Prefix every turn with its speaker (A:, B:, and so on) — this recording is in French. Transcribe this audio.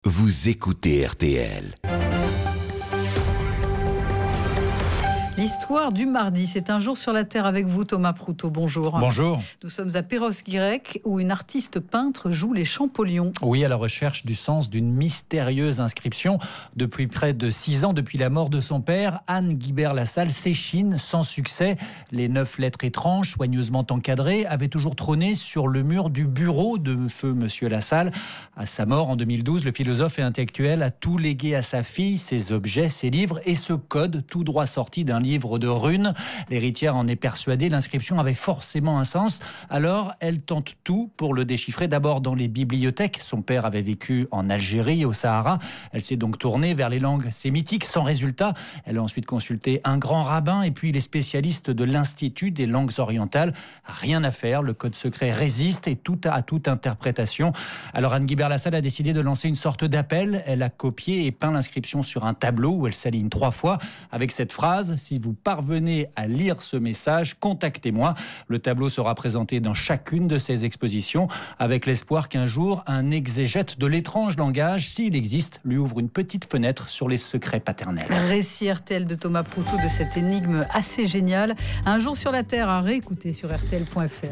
A: Vous écoutez RTL.
B: L'histoire du mardi, c'est un jour sur la Terre avec vous, Thomas Proutot. Bonjour.
C: Bonjour.
B: Nous sommes à Perros-Guirec, où une artiste peintre joue les Champollions.
C: Oui, à la recherche du sens d'une mystérieuse inscription. Depuis près de 6 ans, depuis la mort de son père, Anne Guibert-Lassalle s'échine sans succès. Les 9 lettres étranges, soigneusement encadrées, avaient toujours trôné sur le mur du bureau de feu Monsieur Lassalle. À sa mort en 2012, le philosophe et intellectuel a tout légué à sa fille, ses objets, ses livres et ce code tout droit sorti d'un livre de runes. L'héritière en est persuadée, l'inscription avait forcément un sens. Alors, elle tente tout pour le déchiffrer. D'abord dans les bibliothèques. Son père avait vécu en Algérie, au Sahara. Elle s'est donc tournée vers les langues sémitiques, sans résultat. Elle a ensuite consulté un grand rabbin et puis les spécialistes de l'Institut des langues orientales. Rien à faire, le code secret résiste et tout à toute interprétation. Alors Anne Guibert-Lassalle a décidé de lancer une sorte d'appel. Elle a copié et peint l'inscription sur un tableau où elle s'aligne 3 fois avec cette phrase: si vous parvenez à lire ce message, contactez-moi. Le tableau sera présenté dans chacune de ses expositions avec l'espoir qu'un jour, un exégète de l'étrange langage, s'il existe, lui ouvre une petite fenêtre sur les secrets paternels.
B: Récit RTL de Thomas Proutot de cette énigme assez géniale. Un jour sur la Terre à réécouter sur RTL.fr.